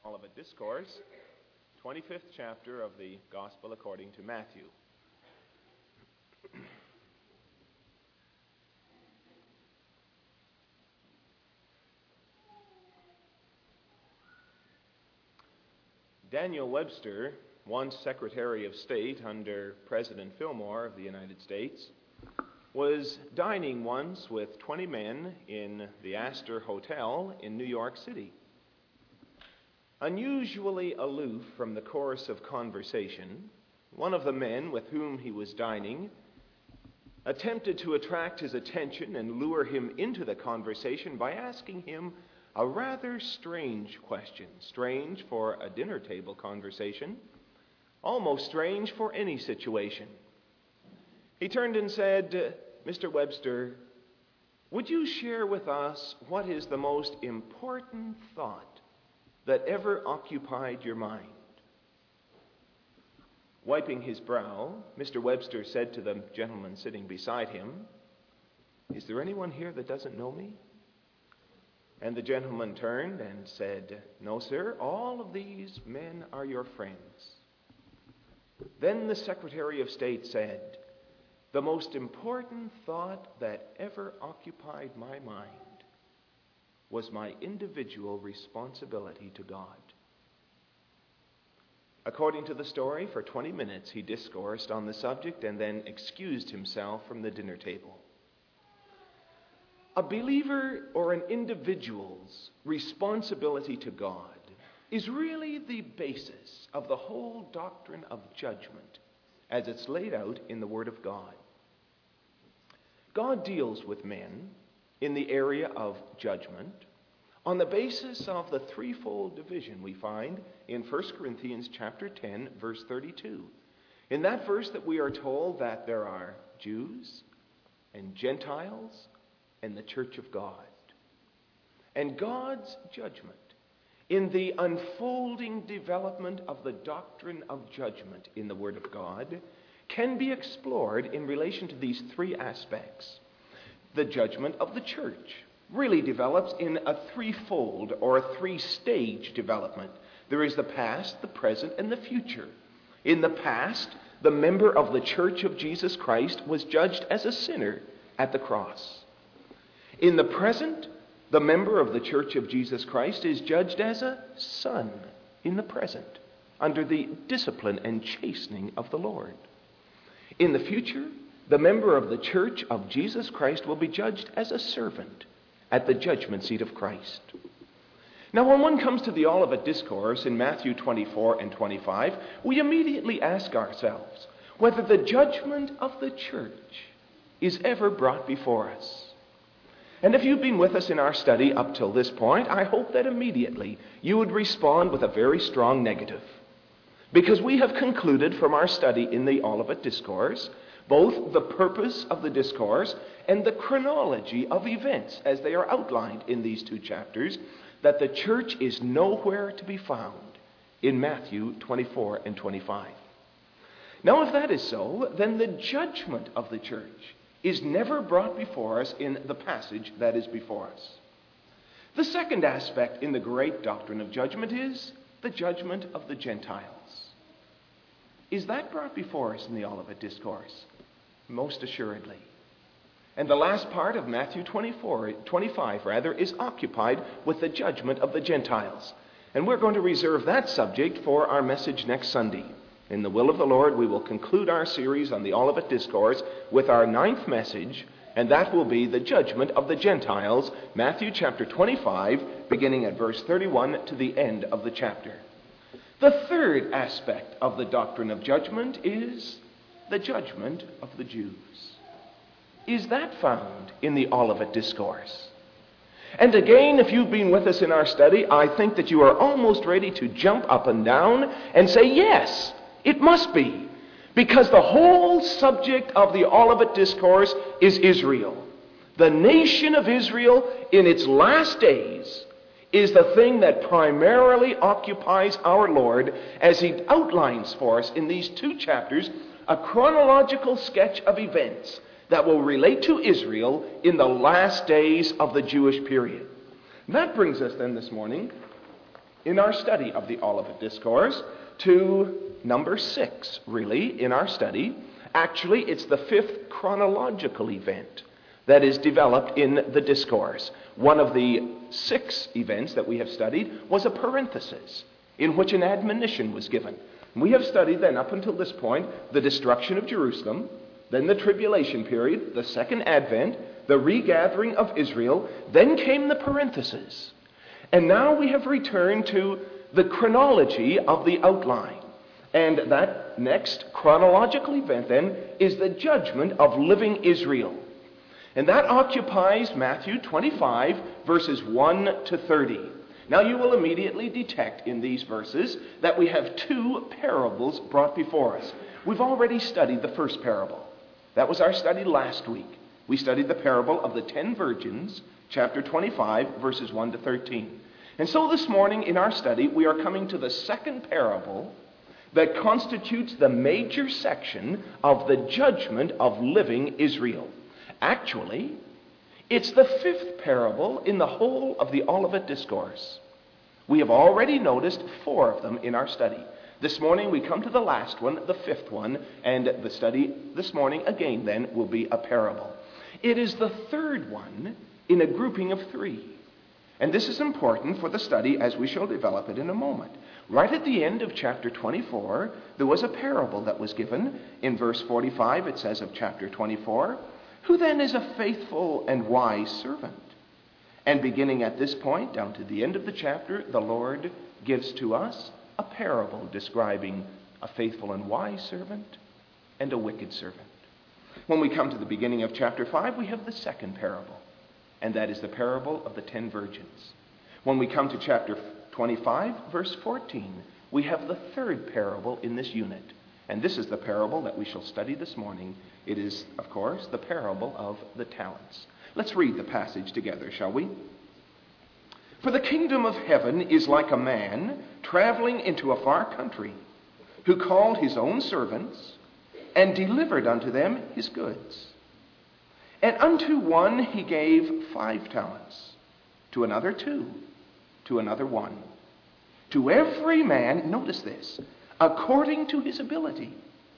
Olivet Discourse, 25th chapter of the Gospel according to Matthew. Daniel Webster, once Secretary of State under President Fillmore of the United States, was dining once with 20 men in the Astor Hotel in New York City. Unusually aloof from the course of conversation, one of the men with whom he was dining attempted to attract his attention and lure him into the conversation by asking him a rather strange question, strange for a dinner table conversation, almost strange for any situation. He turned and said, "Mr. Webster, would you share with us what is the most important thought that ever occupied your mind?" Wiping his brow, Mr. Webster said to the gentleman sitting beside him, "Is there anyone here that doesn't know me?" And the gentleman turned and said, "No, sir, all of these men are your friends." Then the Secretary of State said, "The most important thought that ever occupied my mind was my individual responsibility to God." According to the story, for 20 minutes he discoursed on the subject and then excused himself from the dinner table. A believer or an individual's responsibility to God is really the basis of the whole doctrine of judgment as it's laid out in the Word of God. God deals with men in the area of judgment on the basis of the threefold division we find in 1 Corinthians chapter 10, verse 32. In that verse that we are told that there are Jews and Gentiles and the church of God. And God's judgment in the unfolding development of the doctrine of judgment in the Word of God can be explored in relation to these three aspects. The judgment of the church really develops in a threefold or a three-stage development. There is the past, the present, and the future. In the past, the member of the church of Jesus Christ was judged as a sinner at the cross. In the present, the member of the church of Jesus Christ is judged as a son in the present, under the discipline and chastening of the Lord. In the future, the member of the church of Jesus Christ will be judged as a servant at the judgment seat of Christ. Now, when one comes to the Olivet Discourse in Matthew 24 and 25, we immediately ask ourselves whether the judgment of the church is ever brought before us. And if you've been with us in our study up till this point, I hope that immediately you would respond with a very strong negative. Because we have concluded from our study in the Olivet Discourse both the purpose of the discourse and the chronology of events as they are outlined in these two chapters, that the church is nowhere to be found in Matthew 24 and 25. Now, if that is so, then the judgment of the church is never brought before us in the passage that is before us. The second aspect in the great doctrine of judgment is the judgment of the Gentiles. Is that brought before us in the Olivet Discourse? Most assuredly. And the last part of Matthew 25 is occupied with the judgment of the Gentiles. And we're going to reserve that subject for our message next Sunday. In the will of the Lord, we will conclude our series on the Olivet Discourse with our 9th message, and that will be the judgment of the Gentiles, Matthew chapter 25, beginning at verse 31 to the end of the chapter. The third aspect of the doctrine of judgment is the judgment of the Jews. Is that found in the Olivet Discourse? And again, if you've been with us in our study, I think that you are almost ready to jump up and down and say, yes, it must be. Because the whole subject of the Olivet Discourse is Israel. The nation of Israel in its last days is the thing that primarily occupies our Lord as he outlines for us in these two chapters a chronological sketch of events that will relate to Israel in the last days of the Jewish period. And that brings us then this morning in our study of the Olivet Discourse to number 6, really, in our study. Actually, it's the 5th chronological event that is developed in the discourse. One of the 6 events that we have studied was a parenthesis in which an admonition was given. We have studied then up until this point the destruction of Jerusalem, then the tribulation period, the second advent, the regathering of Israel, then came the parenthesis. And now we have returned to the chronology of the outline. And that next chronological event then is the judgment of living Israel. And that occupies Matthew 25, verses 1 to 30. Now you will immediately detect in these verses that we have 2 parables brought before us. We've already studied the first parable. That was our study last week. We studied the parable of the 10 virgins, chapter 25, verses 1 to 13. And so this morning in our study, we are coming to the second parable that constitutes the major section of the judgment of living Israel. Actually, it's the 5th parable in the whole of the Olivet Discourse. We have already noticed 4 of them in our study. This morning we come to the last one, the 5th one, and the study this morning again then will be a parable. It is the 3rd one in a grouping of 3. And this is important for the study as we shall develop it in a moment. Right at the end of chapter 24, there was a parable that was given. In verse 45 it says of chapter 24, "Who then is a faithful and wise servant?" And beginning at this point down to the end of the chapter, the Lord gives to us a parable describing a faithful and wise servant and a wicked servant. When we come to the beginning of chapter 5, we have the second parable, and that is the parable of the 10 virgins. When we come to chapter 25, verse 14, we have the 3rd parable in this unit. And this is the parable that we shall study this morning. It is, of course, the parable of the talents. Let's read the passage together, shall we? "For the kingdom of heaven is like a man traveling into a far country, who called his own servants and delivered unto them his goods. And unto one he gave 5 talents, to another 2, to another 1, to every man," notice this, "according to his ability.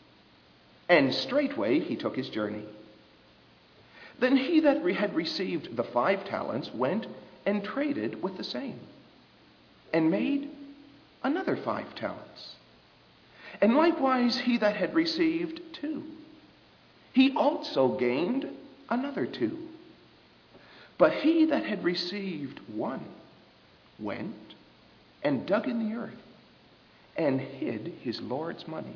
And straightway he took his journey. Then he that had received the 5 talents went and traded with the same, and made another 5 talents. And likewise he that had received 2, he also gained another 2. But he that had received 1 went and dug in the earth and hid his Lord's money.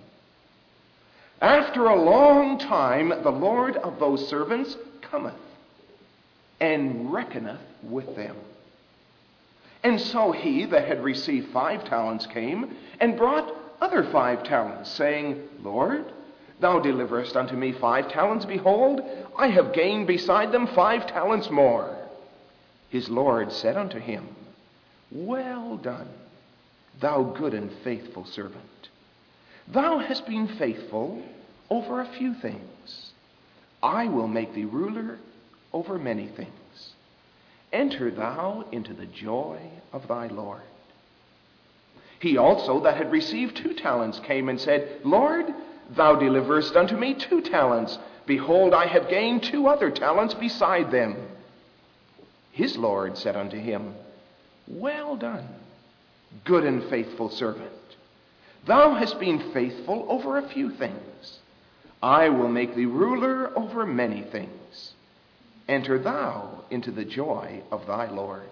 After a long time the Lord of those servants cometh and reckoneth with them. And so he that had received 5 talents came and brought other 5 talents, saying, Lord, thou deliverest unto me 5 talents. Behold, I have gained beside them 5 talents more. His Lord said unto him, Well done, thou good and faithful servant. Thou hast been faithful over a few things. I will make thee ruler over many things. Enter thou into the joy of thy Lord. He also that had received 2 talents came and said, Lord, thou deliverest unto me 2 talents. Behold, I have gained 2 other talents beside them. His Lord said unto him, Well done, good and faithful servant. Thou hast been faithful over a few things. I will make thee ruler over many things. Enter thou into the joy of thy Lord.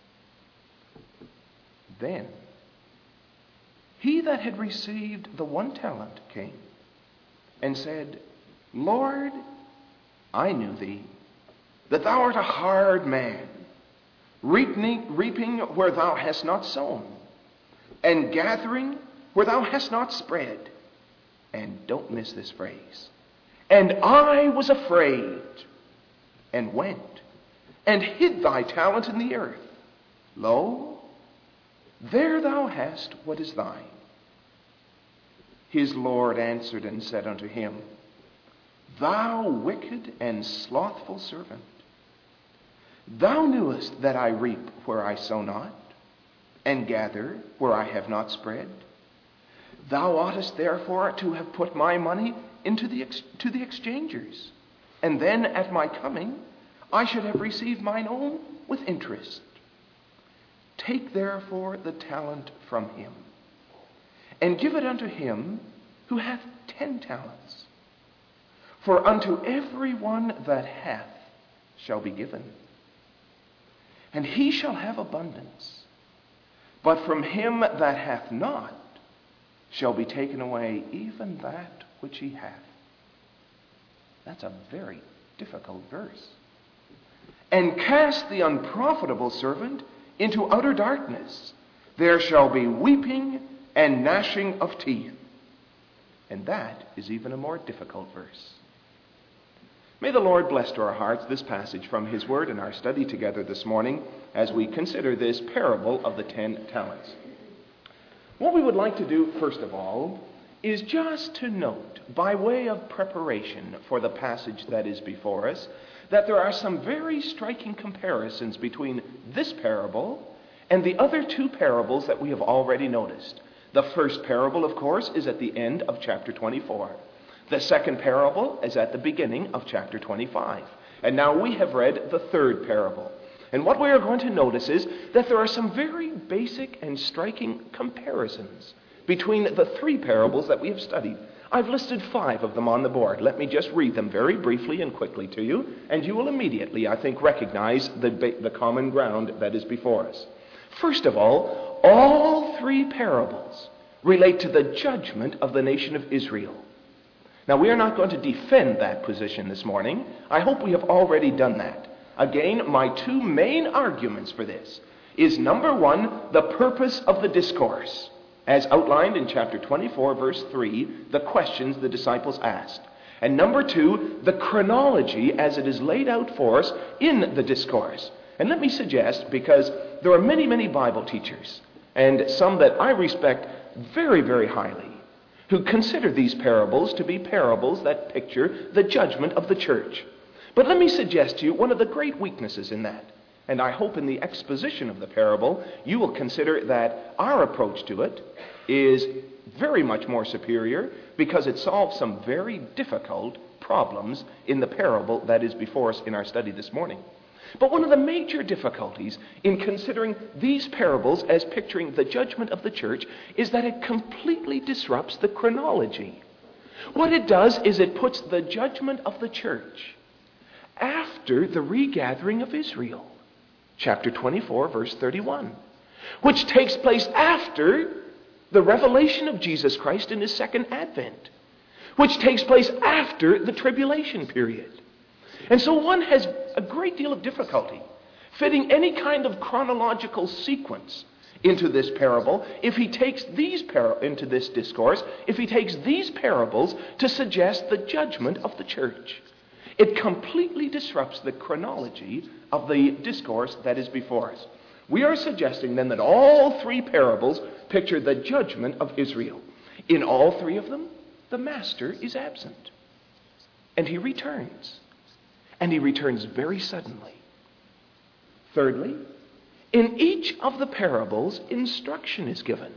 Then he that had received the 1 talent came and said, Lord, I knew thee, that thou art a hard man, reaping where thou hast not sown, and gathering where thou hast not spread. And don't miss this phrase. And I was afraid, and went, and hid thy talent in the earth. Lo, there thou hast what is thine. His Lord answered and said unto him, Thou wicked and slothful servant, thou knewest that I reap where I sow not, and gather where I have not spread? Thou oughtest therefore to have put my money into to the exchangers, and then at my coming I should have received mine own with interest. Take therefore the talent from him, and give it unto him who hath 10 talents. For unto every one that hath shall be given, and he shall have abundance. But from him that hath not shall be taken away even that which he hath. That's a very difficult verse. And cast the unprofitable servant into outer darkness. There shall be weeping and gnashing of teeth. And that is even a more difficult verse. May the Lord bless to our hearts this passage from his word in our study together this morning as we consider this parable of the 10 talents. What we would like to do, first of all, is just to note, by way of preparation for the passage that is before us, that there are some very striking comparisons between this parable and the other 2 parables that we have already noticed. The first parable, of course, is at the end of chapter 24. The second parable is at the beginning of chapter 25. And now we have read the third parable. And what we are going to notice is that there are some very basic and striking comparisons between the 3 parables that we have studied. I've listed 5 of them on the board. Let me just read them very briefly and quickly to you, and you will immediately, I think, recognize the common ground that is before us. First of all 3 parables relate to the judgment of the nation of Israel. Now, we are not going to defend that position this morning. I hope we have already done that. Again, my 2 main arguments for this is, number 1, the purpose of the discourse, as outlined in chapter 24, verse 3, the questions the disciples asked. And number 2, the chronology as it is laid out for us in the discourse. And let me suggest, because there are many, many Bible teachers, and some that I respect very, very highly, who consider these parables to be parables that picture the judgment of the church. But let me suggest to you one of the great weaknesses in that. And I hope in the exposition of the parable, you will consider that our approach to it is very much more superior because it solves some very difficult problems in the parable that is before us in our study this morning. But one of the major difficulties in considering these parables as picturing the judgment of the church is that it completely disrupts the chronology. What it does is it puts the judgment of the church after the regathering of Israel. Chapter 24, verse 31, which takes place after the revelation of Jesus Christ in his second advent, which takes place after the tribulation period. And so one has a great deal of difficulty fitting any kind of chronological sequence into this parable if he takes into this discourse, if he takes these parables to suggest the judgment of the church. It completely disrupts the chronology of the discourse that is before us. We are suggesting then that all 3 parables picture the judgment of Israel. In all 3 of them, the master is absent. And he returns. And he returns very suddenly. Thirdly, in each of the parables, instruction is given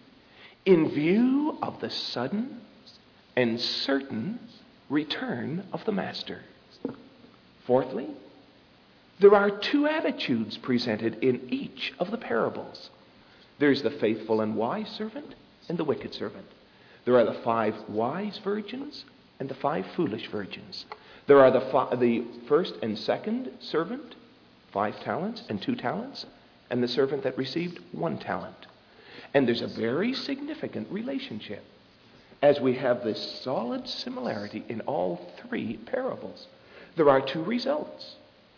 in view of the sudden and certain return of the master. Fourthly, there are 2 attitudes presented in each of the parables. There's the faithful and wise servant and the wicked servant. There are the 5 wise virgins and the 5 foolish virgins. There are the first and second servant, 5 talents and 2 talents, and the servant that received 1 talent. And there's a very significant relationship as we have this solid similarity in all 3 parables. There are 2 results: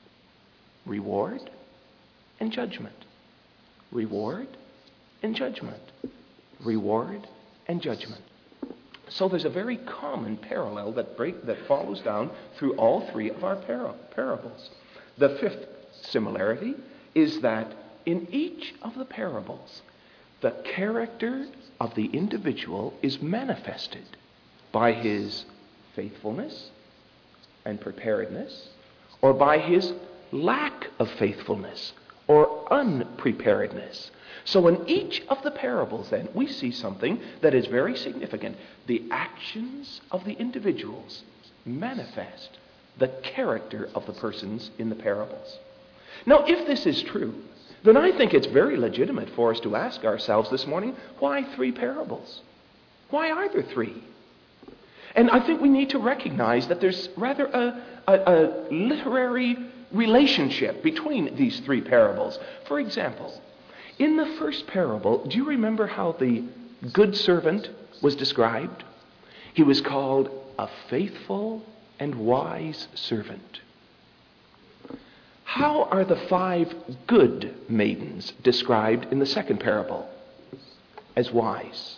reward and judgment. Reward and judgment. Reward and judgment. So there's a very common parallel that follows down through all 3 of our parables. The 5th similarity is that in each of the parables, the character of the individual is manifested by his faithfulness and preparedness, or by his lack of faithfulness or unpreparedness. So in each of the parables, then, we see something that is very significant. The actions of the individuals manifest the character of the persons in the parables. Now, if this is true, then I think it's very legitimate for us to ask ourselves this morning, why 3 parables? Why are there 3? And I think we need to recognize that there's rather a literary relationship between these 3 parables. For example, in the first parable, do you remember how the good servant was described? He was called a faithful and wise servant. How are the 5 good maidens described in the second parable? As wise.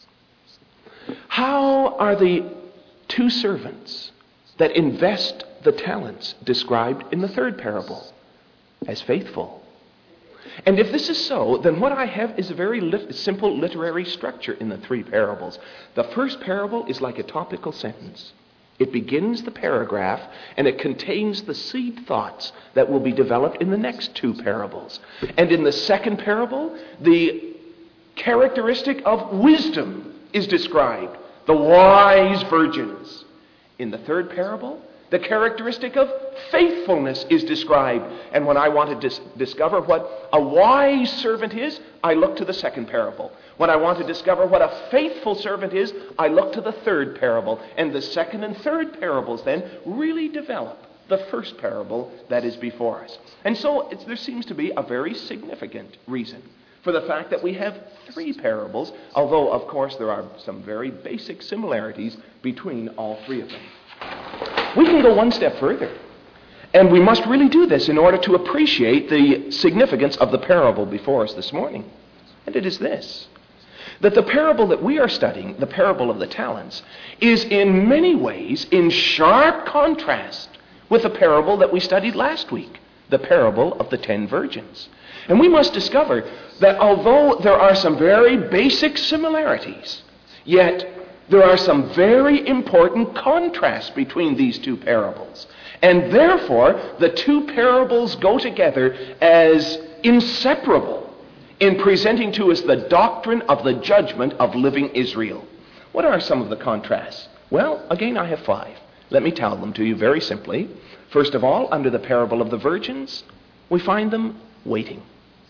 How are the 2 servants that invest the talents described in the third parable? As faithful. And if this is so, then what I have is a very simple literary structure in the 3 parables. The first parable is like a topical sentence. It begins the paragraph, and it contains the seed thoughts that will be developed in the next 2 parables. And in the second parable, the characteristic of wisdom is described. The wise virgins. In the third parable, the characteristic of faithfulness is described. And when I want to discover what a wise servant is, I look to the second parable. When I want to discover what a faithful servant is, I look to the third parable. And the second and third parables then really develop the first parable that is before us. And so there seems to be a very significant reason for the fact that we have 3 parables, although, of course, there are some very basic similarities between all 3 of them. We can go one step further, and we must really do this in order to appreciate the significance of the parable before us this morning. And it is this, that the parable that we are studying, the parable of the talents, is in many ways in sharp contrast with the parable that we studied last week, the parable of the 10 virgins. And we must discover that although there are some very basic similarities, yet there are some very important contrasts between these 2 parables. And therefore, the 2 parables go together as inseparable in presenting to us the doctrine of the judgment of living Israel. What are some of the contrasts? Well, again, I have 5. Let me tell them to you very simply. First of all, under the parable of the virgins, we find them waiting.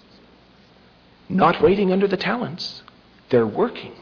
Not waiting under the talents. They're working.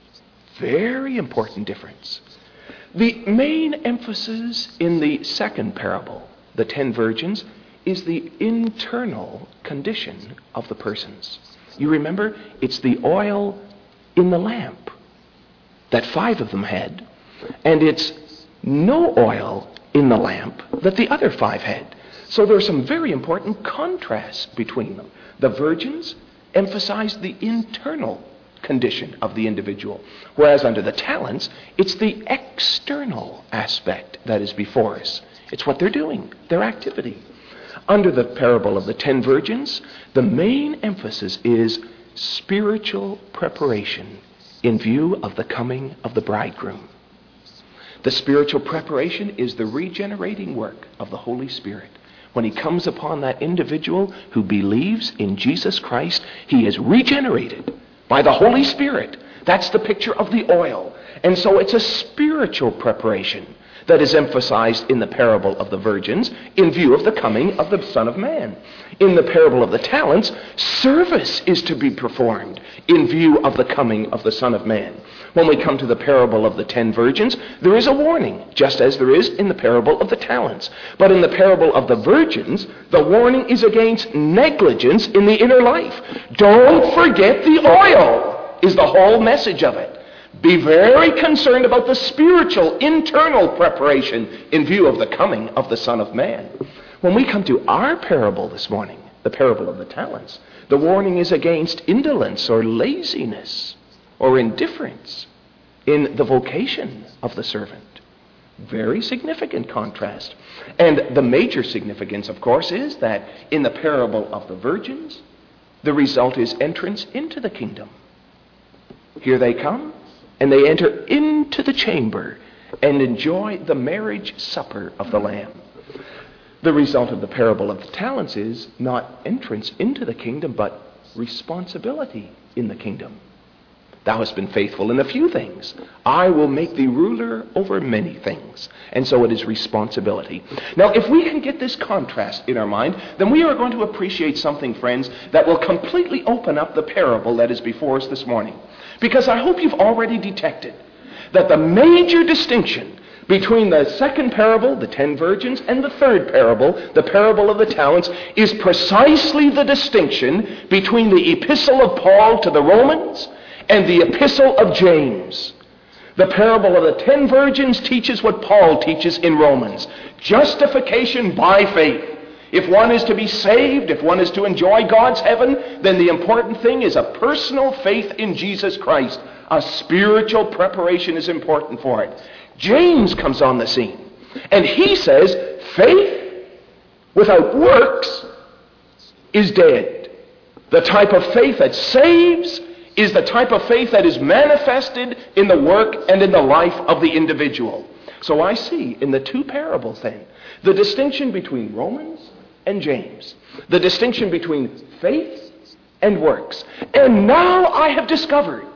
Very important difference. The main emphasis in the second parable, the 10 virgins, is the internal condition of the persons. You remember, it's the oil in the lamp that 5 of them had, and it's no oil in the lamp that the other 5 had. So there are some very important contrasts between them. The virgins emphasize the internal condition of the individual, whereas under the talents, it's the external aspect that is before us. It's what they're doing, their activity. Under the parable of the 10 virgins, the main emphasis is spiritual preparation in view of the coming of the bridegroom. The spiritual preparation is the regenerating work of the Holy Spirit. When he comes upon that individual who believes in Jesus Christ, he is regenerated by the Holy Spirit. That's the picture of the oil. And so it's a spiritual preparation that is emphasized in the parable of the virgins in view of the coming of the Son of Man. In the parable of the talents, service is to be performed in view of the coming of the Son of Man. When we come to the parable of the 10 virgins, there is a warning, just as there is in the parable of the talents. But in the parable of the virgins, the warning is against negligence in the inner life. Don't forget the oil, is the whole message of it. Be very concerned about the spiritual, internal preparation in view of the coming of the Son of Man. When we come to our parable this morning, the parable of the talents, the warning is against indolence or laziness or indifference in the vocation of the servant. Very significant contrast. And the major significance, of course, is that in the parable of the virgins, the result is entrance into the kingdom. Here they come, and they enter into the chamber and enjoy the marriage supper of the Lamb. The result of the parable of the talents is not entrance into the kingdom, but responsibility in the kingdom. Thou hast been faithful in a few things. I will make thee ruler over many things. And so it is responsibility. Now, if we can get this contrast in our mind, then we are going to appreciate something, friends, that will completely open up the parable that is before us this morning. Because I hope you've already detected that the major distinction between the second parable, the 10 virgins, and the third parable, the parable of the talents, is precisely the distinction between the epistle of Paul to the Romans and the epistle of James. The parable of the 10 virgins teaches what Paul teaches in Romans: justification by faith. If one is to be saved, if one is to enjoy God's heaven, then the important thing is a personal faith in Jesus Christ. A spiritual preparation is important for it. James comes on the scene, and he says faith without works is dead. The type of faith that saves is the type of faith that is manifested in the work and in the life of the individual. So I see in the two parables then the distinction between Romans and James, the distinction between faith and works. And now I have discovered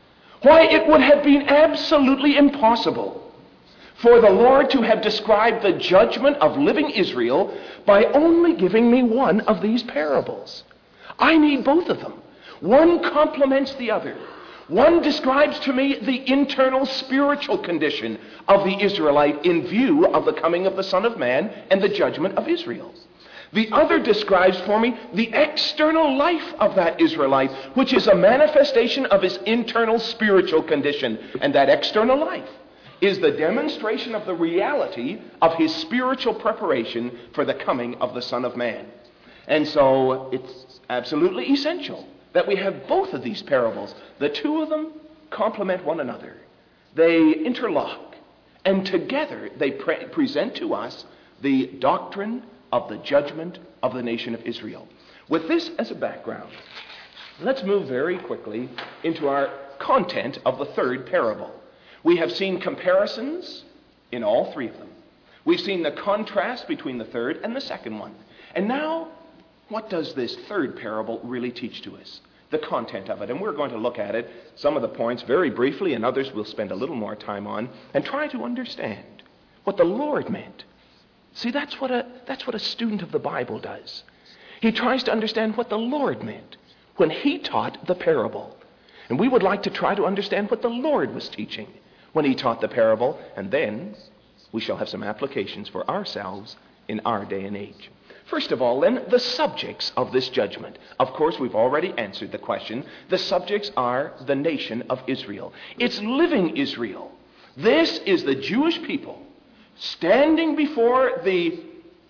why it would have been absolutely impossible for the Lord to have described the judgment of living Israel by only giving me one of these parables. I need both of them. One complements the other. One describes to me the internal spiritual condition of the Israelite in view of the coming of the Son of Man and the judgment of Israel. The other describes for me the external life of that Israelite, which is a manifestation of his internal spiritual condition. And that external life is the demonstration of the reality of his spiritual preparation for the coming of the Son of Man. And so it's absolutely essential that we have both of these parables. The two of them complement one another. They interlock, and together they present to us the doctrine of the judgment of the nation of Israel. With this as a background, let's move very quickly into our content of the third parable. We have seen comparisons in all three of them. We've seen the contrast between the third and the second one. And now, what does this third parable really teach to us? The content of it. And we're going to look at it, some of the points very briefly, and others we'll spend a little more time on, and try to understand what the Lord meant. See, that's what a student of the Bible does. He tries to understand what the Lord meant when he taught the parable. And we would like to try to understand what the Lord was teaching when he taught the parable, and then we shall have some applications for ourselves in our day and age. First of all, then, the subjects of this judgment. Of course, we've already answered the question. The subjects are the nation of Israel. It's living Israel. This is the Jewish people standing before the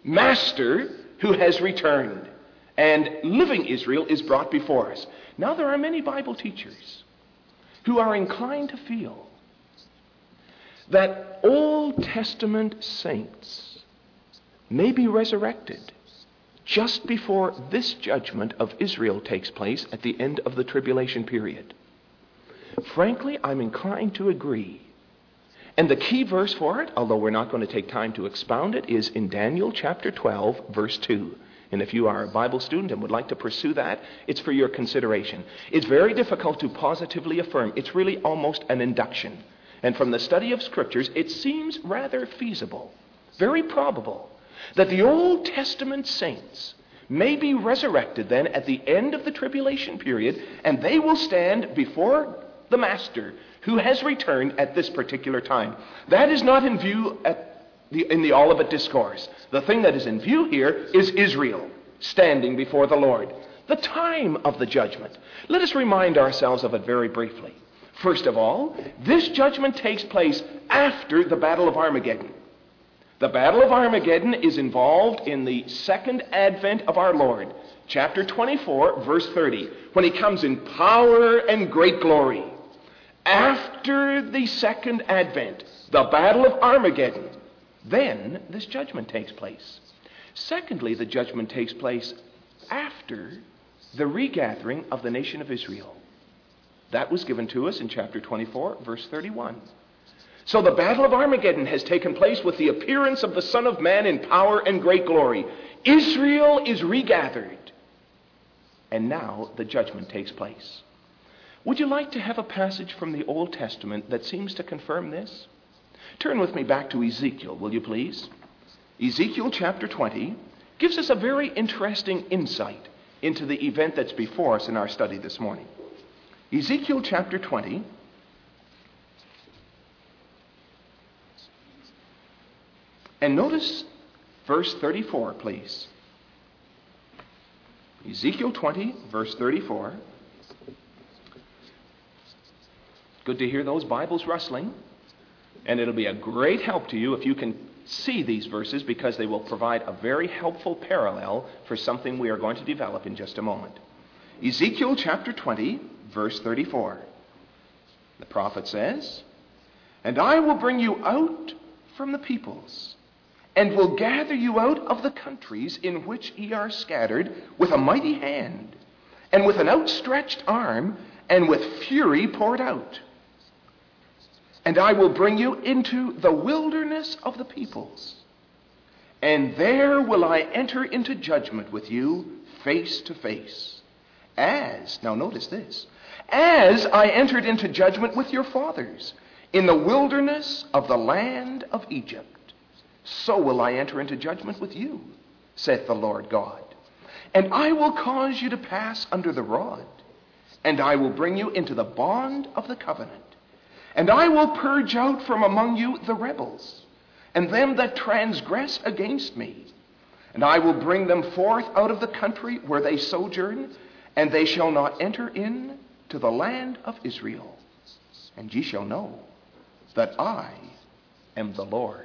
Master who has returned. And living Israel is brought before us. Now, there are many Bible teachers who are inclined to feel that Old Testament saints may be resurrected just before this judgment of Israel takes place at the end of the tribulation period. Frankly, I'm inclined to agree. And the key verse for it, although we're not going to take time to expound it, is in Daniel chapter 12, verse 2. And if you are a Bible student and would like to pursue that, it's for your consideration. It's very difficult to positively affirm. It's really almost an induction. And from the study of Scriptures, it seems rather feasible, very probable, that the Old Testament saints may be resurrected then at the end of the tribulation period, and they will stand before the Master who has returned at this particular time. That is not in view in the Olivet Discourse. The thing that is in view here is Israel standing before the Lord. The time of the judgment. Let us remind ourselves of it very briefly. First of all, this judgment takes place after the Battle of Armageddon. The Battle of Armageddon is involved in the second advent of our Lord, chapter 24, verse 30, when he comes in power and great glory. After the second advent, the Battle of Armageddon, then this judgment takes place. Secondly, the judgment takes place after the regathering of the nation of Israel. That was given to us in chapter 24, verse 31. So the battle of Armageddon has taken place with the appearance of the Son of Man in power and great glory. Israel is regathered. And now the judgment takes place. Would you like to have a passage from the Old Testament that seems to confirm this? Turn with me back to Ezekiel, will you please? Ezekiel chapter 20 gives us a very interesting insight into the event that's before us in our study this morning. Ezekiel chapter 20. And notice verse 34, please. Ezekiel 20, verse 34. Good to hear those Bibles rustling. And it'll be a great help to you if you can see these verses, because they will provide a very helpful parallel for something we are going to develop in just a moment. Ezekiel chapter 20, verse 34. The prophet says, "And I will bring you out from the peoples, and will gather you out of the countries in which ye are scattered with a mighty hand, and with an outstretched arm, and with fury poured out. And I will bring you into the wilderness of the peoples, and there will I enter into judgment with you face to face. Now notice this, as I entered into judgment with your fathers in the wilderness of the land of Egypt, so will I enter into judgment with you, saith the Lord God. And I will cause you to pass under the rod, and I will bring you into the bond of the covenant. And I will purge out from among you the rebels, and them that transgress against me. And I will bring them forth out of the country where they sojourn, and they shall not enter in to the land of Israel. And ye shall know that I am the Lord."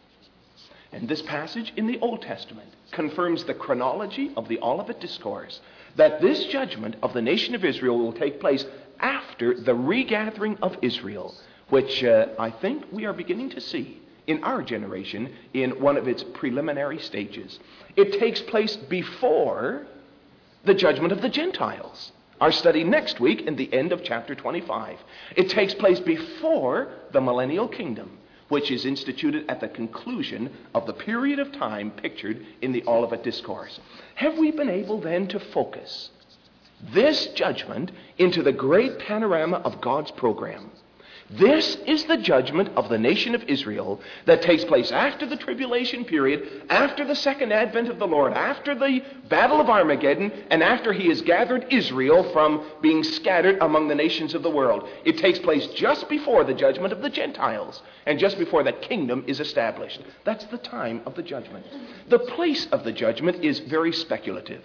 And this passage in the Old Testament confirms the chronology of the Olivet Discourse, that this judgment of the nation of Israel will take place after the regathering of Israel, which I think we are beginning to see in our generation in one of its preliminary stages. It takes place before the judgment of the Gentiles. Our study next week in the end of chapter 25. It takes place before the millennial kingdom, which is instituted at the conclusion of the period of time pictured in the Olivet Discourse. Have we been able then to focus this judgment into the great panorama of God's program? This is the judgment of the nation of Israel that takes place after the tribulation period, after the second advent of the Lord, after the battle of Armageddon, and after he has gathered Israel from being scattered among the nations of the world. It takes place just before the judgment of the Gentiles, and just before the kingdom is established. That's the time of the judgment. The place of the judgment is very speculative.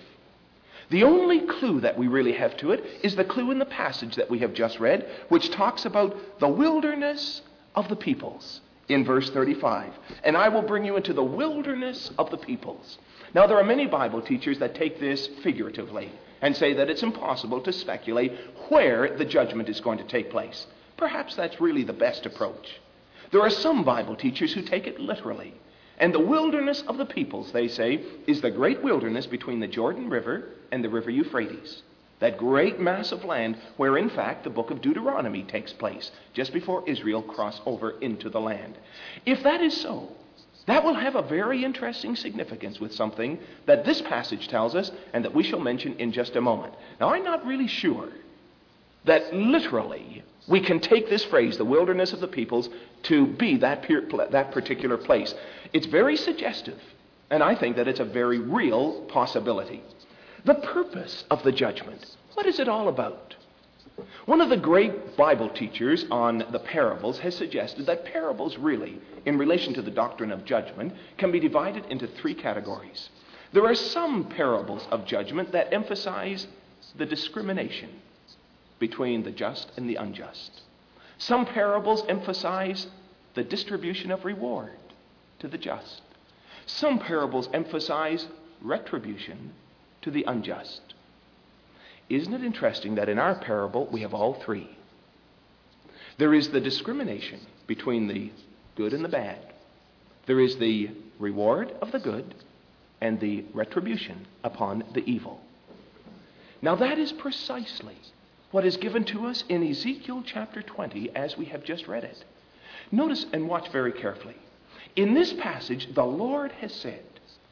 The only clue that we really have to it is the clue in the passage that we have just read, which talks about the wilderness of the peoples in verse 35. And I will bring you into the wilderness of the peoples. Now, there are many Bible teachers that take this figuratively and say that it's impossible to speculate where the judgment is going to take place. Perhaps that's really the best approach. There are some Bible teachers who take it literally. And the wilderness of the peoples, they say, is the great wilderness between the Jordan River and the river Euphrates. That great mass of land where, in fact, the book of Deuteronomy takes place, just before Israel crossed over into the land. If that is so, that will have a very interesting significance with something that this passage tells us and that we shall mention in just a moment. Now, I'm not really sure that literally we can take this phrase, the wilderness of the peoples, to be that particular place. It's very suggestive, and I think that it's a very real possibility. The purpose of the judgment, what is it all about? One of the great Bible teachers on the parables has suggested that parables really, in relation to the doctrine of judgment, can be divided into three categories. There are some parables of judgment that emphasize the discrimination between the just and the unjust. Some parables emphasize the distribution of reward to the just. Some parables emphasize retribution to the unjust. Isn't it interesting that in our parable we have all three? There is the discrimination between the good and the bad. There is the reward of the good and the retribution upon the evil. Now that is precisely what is given to us in Ezekiel chapter 20 as we have just read it. Notice and watch very carefully. In this passage, the Lord has said,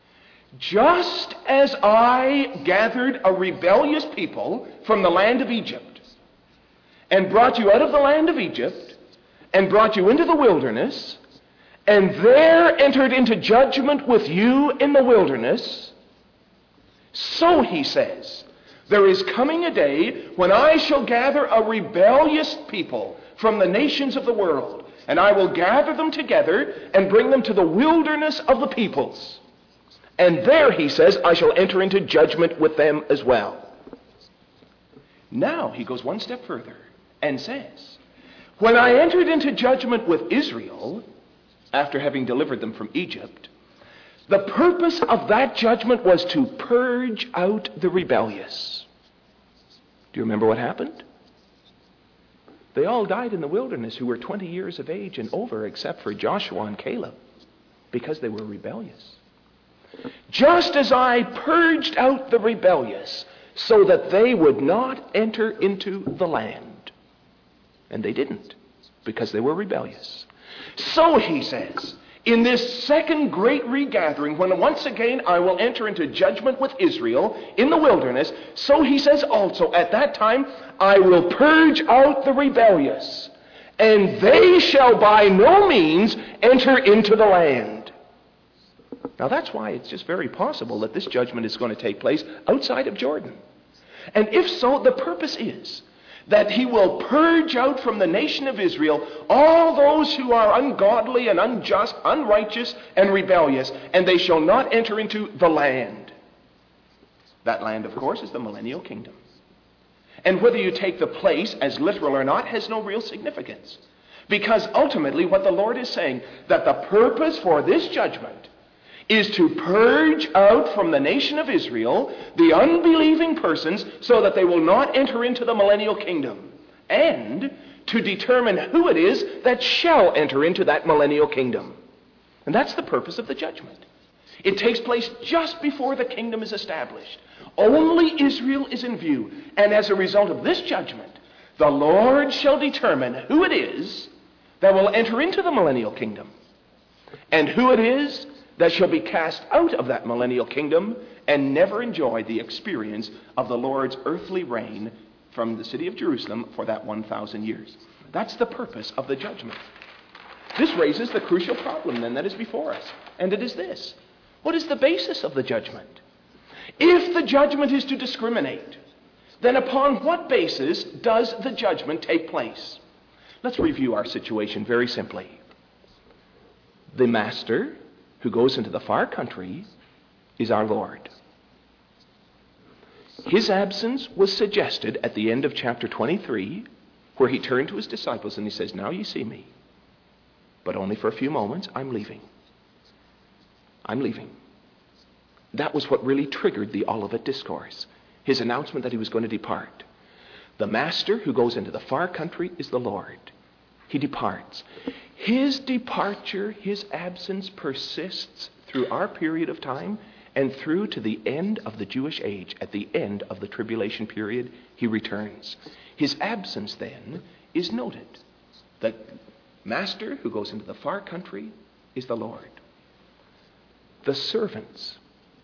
just as I gathered a rebellious people from the land of Egypt and brought you out of the land of Egypt and brought you into the wilderness and there entered into judgment with you in the wilderness, so he says, there is coming a day when I shall gather a rebellious people from the nations of the world, and I will gather them together and bring them to the wilderness of the peoples. And there, he says, I shall enter into judgment with them as well. Now he goes one step further and says, when I entered into judgment with Israel, after having delivered them from Egypt, the purpose of that judgment was to purge out the rebellious. Do you remember what happened? They all died in the wilderness who were 20 years of age and over, except for Joshua and Caleb, because they were rebellious. Just as I purged out the rebellious so that they would not enter into the land. And they didn't, because they were rebellious. So he says, in this second great regathering, when once again I will enter into judgment with Israel in the wilderness, so he says also, at that time I will purge out the rebellious, and they shall by no means enter into the land. Now that's why it's just very possible that this judgment is going to take place outside of Jordan. And if so, the purpose is that he will purge out from the nation of Israel all those who are ungodly and unjust, unrighteous and rebellious, and they shall not enter into the land. That land, of course, is the millennial kingdom. And whether you take the place as literal or not has no real significance. Because ultimately what the Lord is saying, that the purpose for this judgment is to purge out from the nation of Israel the unbelieving persons so that they will not enter into the millennial kingdom, and to determine who it is that shall enter into that millennial kingdom. And that's the purpose of the judgment. It takes place just before the kingdom is established. Only Israel is in view, and as a result of this judgment, the Lord shall determine who it is that will enter into the millennial kingdom, and who it is that shall be cast out of that millennial kingdom and never enjoy the experience of the Lord's earthly reign from the city of Jerusalem for that 1,000 years. That's the purpose of the judgment. This raises the crucial problem then that is before us, and it is this. What is the basis of the judgment? If the judgment is to discriminate, then upon what basis does the judgment take place? Let's review our situation very simply. The master who goes into the far country is our Lord. His absence was suggested at the end of chapter 23, where he turned to his disciples and he says, now you see me, but only for a few moments. I'm leaving. I'm leaving. That was what really triggered the Olivet Discourse, his announcement that he was going to depart. The master who goes into the far country is the Lord. He departs. His departure, his absence persists through our period of time and through to the end of the Jewish age. At the end of the tribulation period, he returns. His absence then is noted. The master who goes into the far country is the Lord. The servants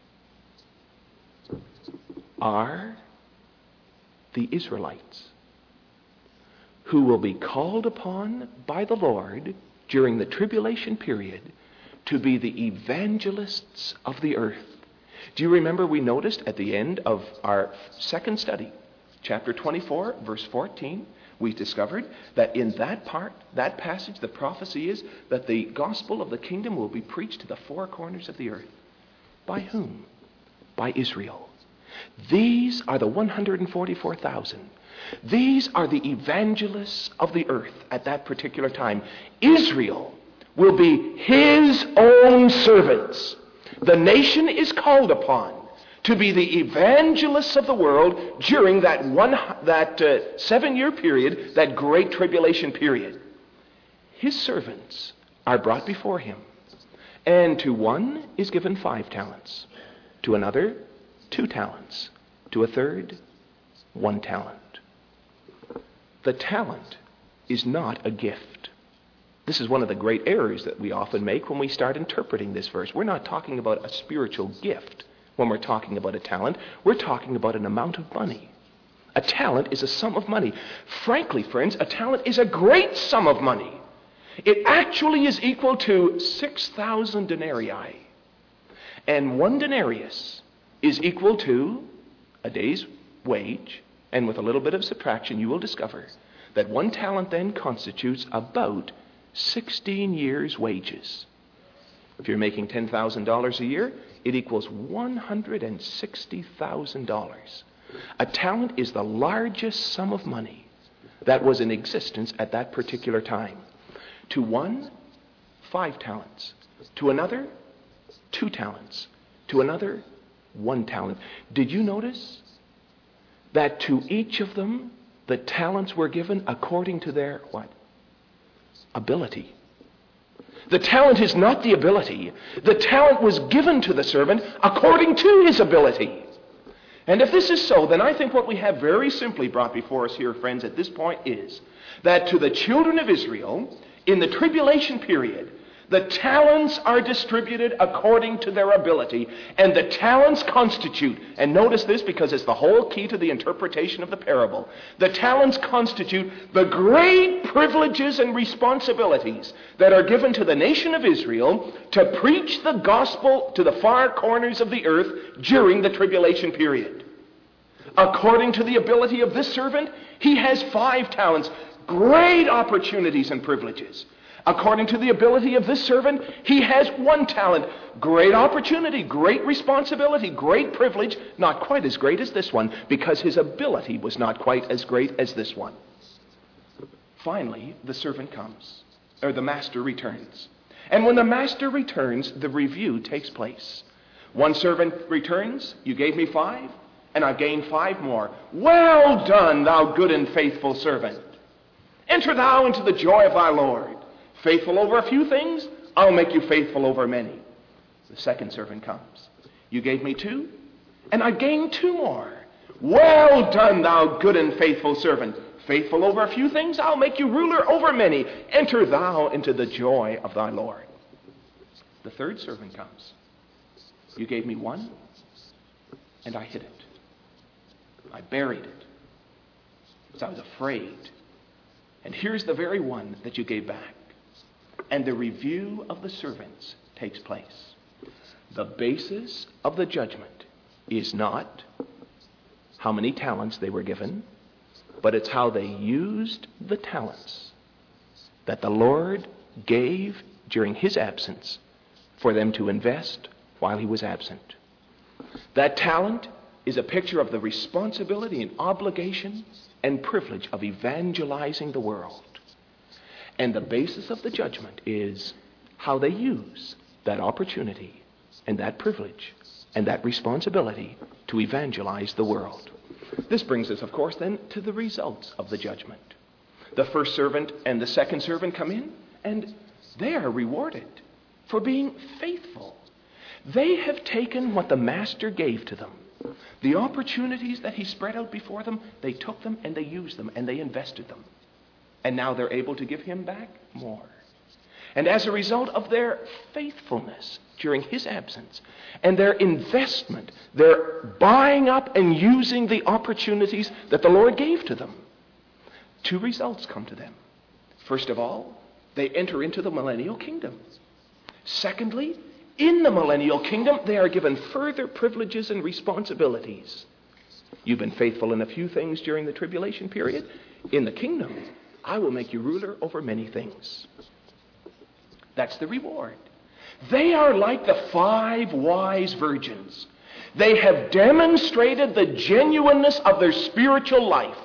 are the Israelites, who will be called upon by the Lord during the tribulation period to be the evangelists of the earth. Do you remember we noticed at the end of our second study, chapter 24, verse 14, we discovered that in that passage, the prophecy is that the gospel of the kingdom will be preached to the four corners of the earth. By whom? By Israel. These are the 144,000. These are the evangelists of the earth at that particular time. Israel will be his own servants. The nation is called upon to be the evangelists of the world during that 7-year period, that great tribulation period. His servants are brought before him. And to one is given 5 talents. To another, 2 talents. To a third, 1 talent. The talent is not a gift. This is one of the great errors that we often make when we start interpreting this verse. We're not talking about a spiritual gift when we're talking about a talent. We're talking about an amount of money. A talent is a sum of money. Frankly, friends, a talent is a great sum of money. It actually is equal to 6,000 denarii. And 1 denarius is equal to a day's wage. And with a little bit of subtraction, you will discover that 1 talent then constitutes about 16 years' wages. If you're making $10,000 a year, it equals $160,000. A talent is the largest sum of money that was in existence at that particular time. To one, 5 talents. To another, 2 talents. To another, 1 talent. Did you notice that to each of them, the talents were given according to their what? Ability. The talent is not the ability. The talent was given to the servant according to his ability. And if this is so, then I think what we have very simply brought before us here, friends, at this point is that to the children of Israel, in the tribulation period, the talents are distributed according to their ability, and the talents constitute, and notice this because it's the whole key to the interpretation of the parable, the talents constitute the great privileges and responsibilities that are given to the nation of Israel to preach the gospel to the far corners of the earth during the tribulation period. According to the ability of this servant, he has 5 talents, great opportunities and privileges. According to the ability of this servant, he has 1 talent. Great opportunity, great responsibility, great privilege, not quite as great as this one, because his ability was not quite as great as this one. Finally, the servant comes, or the master returns. And when the master returns, the review takes place. One servant returns, you gave me 5, and I've gained 5 more. Well done, thou good and faithful servant. Enter thou into the joy of thy Lord. Faithful over a few things, I'll make you faithful over many. The second servant comes. You gave me 2, and I gained 2 more. Well done, thou good and faithful servant. Faithful over a few things, I'll make you ruler over many. Enter thou into the joy of thy Lord. The third servant comes. You gave me 1, and I hid it. I buried it, because I was afraid. And here's the very one that you gave back. And the review of the servants takes place. The basis of the judgment is not how many talents they were given, but it's how they used the talents that the Lord gave during his absence for them to invest while he was absent. That talent is a picture of the responsibility and obligation and privilege of evangelizing the world. And the basis of the judgment is how they use that opportunity and that privilege and that responsibility to evangelize the world. This brings us, of course, then to the results of the judgment. The first servant and the second servant come in, and they are rewarded for being faithful. They have taken what the master gave to them. The opportunities that he spread out before them, they took them and they used them and they invested them. And now they're able to give him back more. And as a result of their faithfulness during his absence and their investment, they're buying up and using the opportunities that the Lord gave to them. 2 results come to them. First of all, they enter into the millennial kingdom. Secondly, in the millennial kingdom, they are given further privileges and responsibilities. You've been faithful in a few things during the tribulation period. In the kingdom, I will make you ruler over many things. That's the reward. They are like the 5 wise virgins. They have demonstrated the genuineness of their spiritual life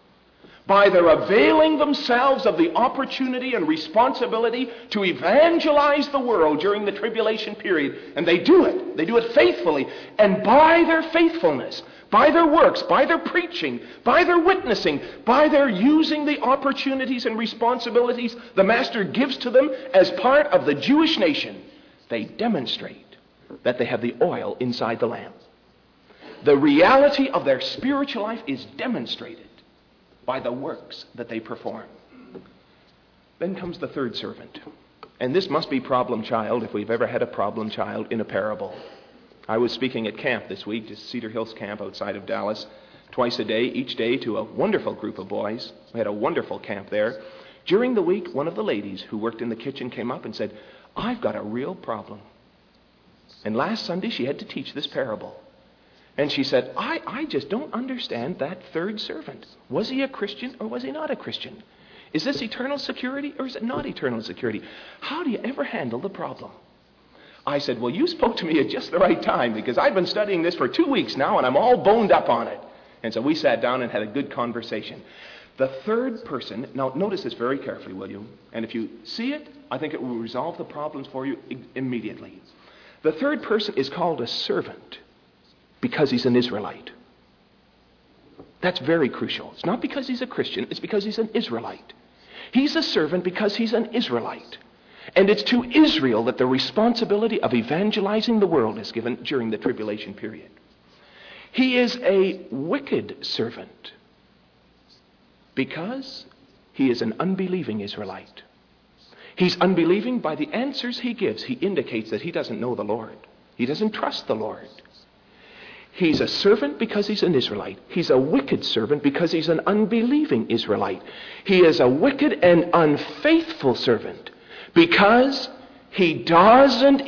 by their availing themselves of the opportunity and responsibility to evangelize the world during the tribulation period. And they do it. They do it faithfully. And by their faithfulness, by their works, by their preaching, by their witnessing, by their using the opportunities and responsibilities the Master gives to them as part of the Jewish nation, they demonstrate that they have the oil inside the lamp. The reality of their spiritual life is demonstrated by the works that they perform. Then comes the third servant. And this must be problem child if we've ever had a problem child in a parable. I was speaking at camp this week, just Cedar Hills Camp outside of Dallas, twice a day, each day to a wonderful group of boys. We had a wonderful camp there. During the week, one of the ladies who worked in the kitchen came up and said, "I've got a real problem." And last Sunday she had to teach this parable. And she said, I just don't understand that third servant. Was he a Christian or was he not a Christian? Is this eternal security or is it not eternal security? How do you ever handle the problem? I said, well, you spoke to me at just the right time because I've been studying this for 2 weeks now and I'm all boned up on it. And so we sat down and had a good conversation. The third person, now notice this very carefully, will you? And if you see it, I think it will resolve the problems for you immediately. The third person is called a servant because he's an Israelite. That's very crucial. It's not because he's a Christian, it's because he's an Israelite. He's a servant because he's an Israelite. And it's to Israel that the responsibility of evangelizing the world is given during the tribulation period. He is a wicked servant because he is an unbelieving Israelite. He's unbelieving by the answers he gives. He indicates that he doesn't know the Lord. He doesn't trust the Lord. He's a servant because he's an Israelite. He's a wicked servant because he's an unbelieving Israelite. He is a wicked and unfaithful servant because he doesn't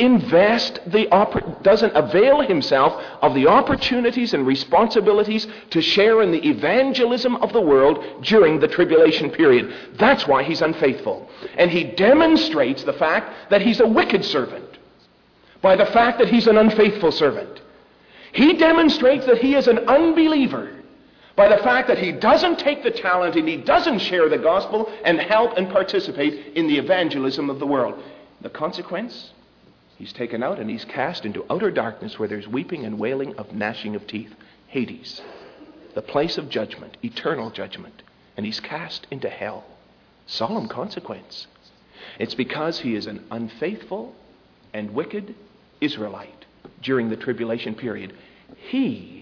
doesn't avail himself of the opportunities and responsibilities to share in the evangelism of the world during the tribulation period. That's why he's unfaithful. And he demonstrates the fact that he's a wicked servant by the fact that he's an unfaithful servant. He demonstrates that he is an unbeliever by the fact that he doesn't take the talent and he doesn't share the gospel and help and participate in the evangelism of the world. The consequence, he's taken out and he's cast into outer darkness where there's weeping and wailing of gnashing of teeth. Hades, the place of judgment, eternal judgment. And he's cast into hell. Solemn consequence. It's because he is an unfaithful and wicked Israelite during the tribulation period. He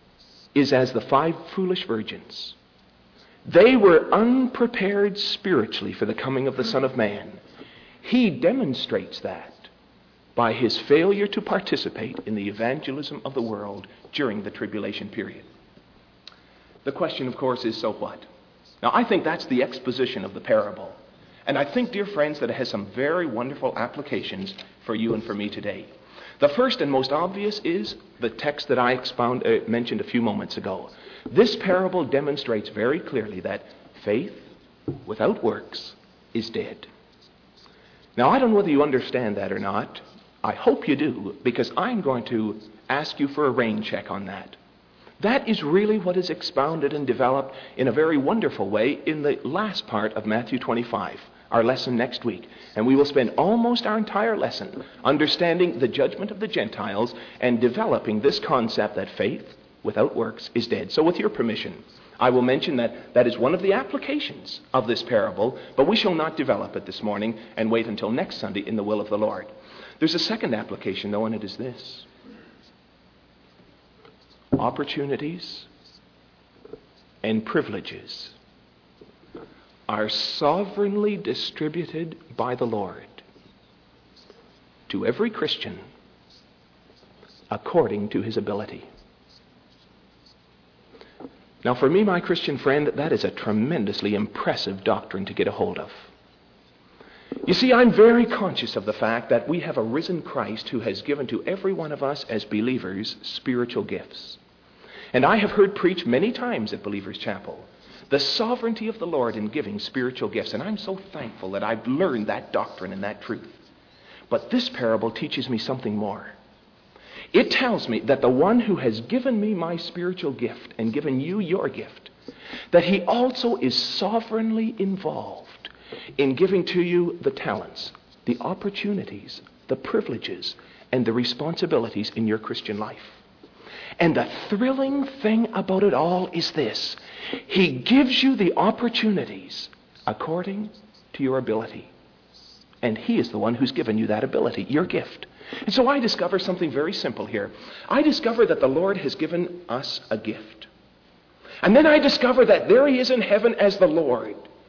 is as the 5 foolish virgins. They were unprepared spiritually for the coming of the Son of Man. He demonstrates that by his failure to participate in the evangelism of the world during the tribulation period. The question, of course, is so what? Now, I think that's the exposition of the parable. And I think, dear friends, that it has some very wonderful applications for you and for me today. The first and most obvious is the text that I mentioned a few moments ago. This parable demonstrates very clearly that faith without works is dead. Now, I don't know whether you understand that or not. I hope you do, because I'm going to ask you for a rain check on that. That is really what is expounded and developed in a very wonderful way in the last part of Matthew 25, our lesson next week. And we will spend almost our entire lesson understanding the judgment of the Gentiles and developing this concept that faith without works is dead. So with your permission, I will mention that that is one of the applications of this parable, but we shall not develop it this morning and wait until next Sunday in the will of the Lord. There's a second application, though, and it is this. Opportunities and privileges are sovereignly distributed by the Lord to every Christian according to his ability. Now, for me, my Christian friend, that is a tremendously impressive doctrine to get a hold of. You see, I'm very conscious of the fact that we have a risen Christ who has given to every one of us as believers spiritual gifts. And I have heard preached many times at Believers Chapel the sovereignty of the Lord in giving spiritual gifts. And I'm so thankful that I've learned that doctrine and that truth. But this parable teaches me something more. It tells me that the one who has given me my spiritual gift and given you your gift, that he also is sovereignly involved in giving to you the talents, the opportunities, the privileges, and the responsibilities in your Christian life. And the thrilling thing about it all is this. He gives you the opportunities according to your ability. And he is the one who's given you that ability, your gift. And so I discover something very simple here. I discover that the Lord has given us a gift. And then I discover that there he is in heaven as the Lord.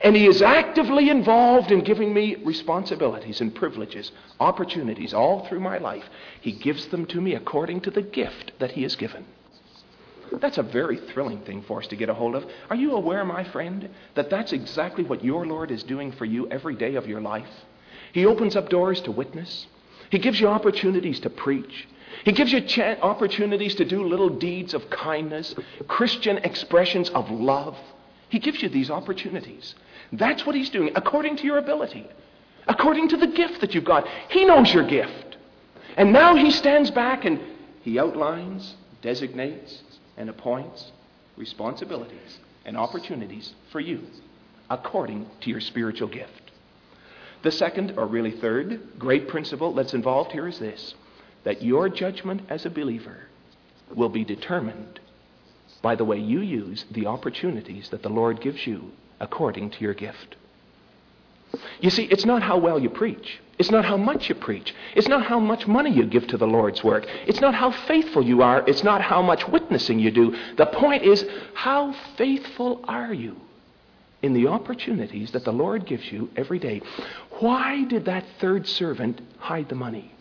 And He is actively involved in giving me responsibilities and privileges, opportunities all through my life. He gives them to me according to the gift that He has given. That's a very thrilling thing for us to get a hold of. Are you aware, my friend, that that's exactly what your Lord is doing for you every day of your life? He opens up doors to witness. He gives you opportunities to preach. He gives you opportunities to do little deeds of kindness, Christian expressions of love. He gives you these opportunities. That's what He's doing, according to your ability, according to the gift that you've got. He knows your gift. And now He stands back and He outlines, designates, and appoints responsibilities and opportunities for you, according to your spiritual gift. The second, or really third, great principle that's involved here is this: that your judgment as a believer will be determined by the way you use the opportunities that the Lord gives you according to your gift. You see, it's not how well you preach. It's not how much you preach. It's not how much money you give to the Lord's work. It's not how faithful you are. It's not how much witnessing you do. The point is, how faithful are you in the opportunities that the Lord gives you every day? Why did that third servant hide the money?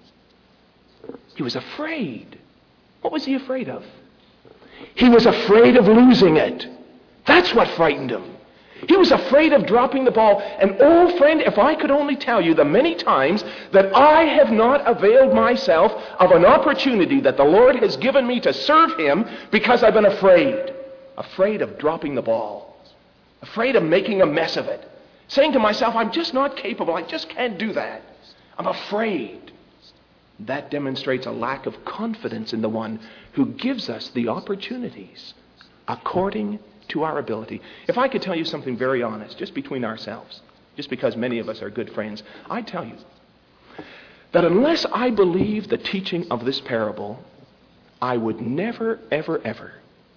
He was afraid. What was he afraid of? He was afraid of losing it. That's what frightened him. He was afraid of dropping the ball. And oh, friend, if I could only tell you the many times that I have not availed myself of an opportunity that the Lord has given me to serve Him because I've been afraid. Afraid of dropping the ball. Afraid of making a mess of it. Saying to myself, I'm just not capable. I just can't do that. I'm afraid. That demonstrates a lack of confidence in the one who gives us the opportunities according to our ability. If I could tell you something very honest, just between ourselves, just because many of us are good friends, I tell you that unless I believe the teaching of this parable, I would never, ever, ever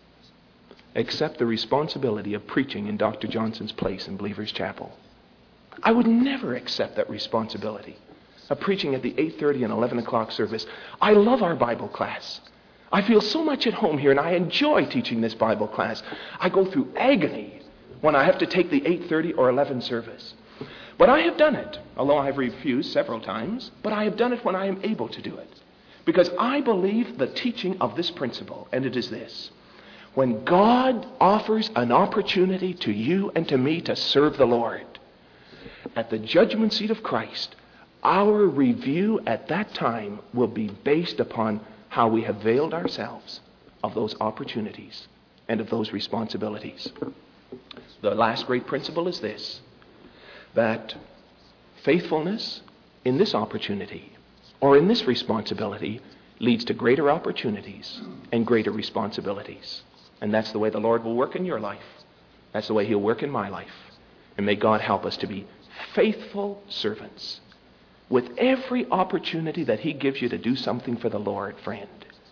accept the responsibility of preaching in Dr. Johnson's place in Believers Chapel. I would never accept that responsibility of preaching at the 8:30 and 11 o'clock service. I love our Bible class. I feel so much at home here, and I enjoy teaching this Bible class. I go through agony when I have to take the 8:30 or 11 service. But I have done it, although I have refused several times, but I have done it when I am able to do it. Because I believe the teaching of this principle, and it is this: when God offers an opportunity to you and to me to serve the Lord, at the judgment seat of Christ, our review at that time will be based upon how we have availed ourselves of those opportunities and of those responsibilities. The last great principle is this: that faithfulness in this opportunity or in this responsibility leads to greater opportunities and greater responsibilities. And that's the way the Lord will work in your life. That's the way He'll work in my life. And may God help us to be faithful servants. With every opportunity that He gives you to do something for the Lord, friend,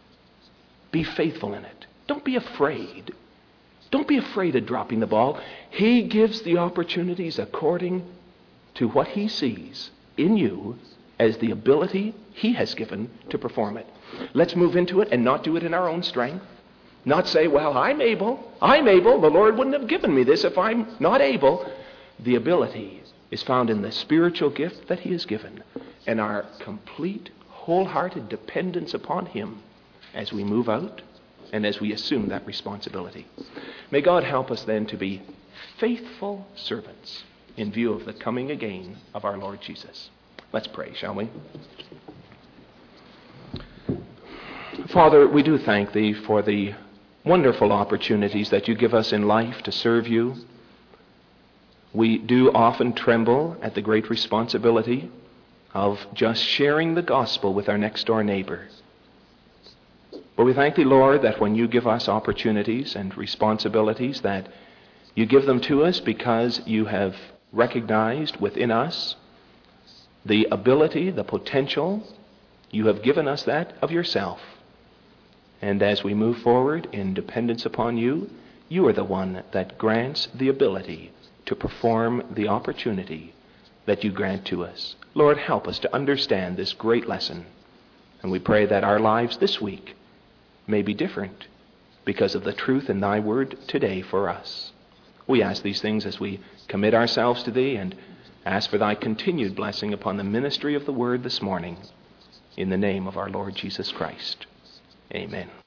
be faithful in it. Don't be afraid. Don't be afraid of dropping the ball. He gives the opportunities according to what He sees in you as the ability He has given to perform it. Let's move into it and not do it in our own strength. Not say, well, I'm able. The Lord wouldn't have given me this if I'm not able. The ability is found in the spiritual gift that He has given, and our complete, wholehearted dependence upon Him as we move out and as we assume that responsibility. May God help us then to be faithful servants in view of the coming again of our Lord Jesus. Let's pray, shall we? Father, we do thank Thee for the wonderful opportunities that You give us in life to serve You. We do often tremble at the great responsibility of just sharing the gospel with our next door neighbor. But we thank Thee, Lord, that when You give us opportunities and responsibilities, that You give them to us because You have recognized within us the ability, the potential. You have given us that of Yourself. And as we move forward in dependence upon You, You are the one that grants the ability to perform the opportunity that You grant to us. Lord, help us to understand this great lesson. And we pray that our lives this week may be different because of the truth in Thy word today for us. We ask these things as we commit ourselves to Thee and ask for Thy continued blessing upon the ministry of the Word this morning. In the name of our Lord Jesus Christ. Amen.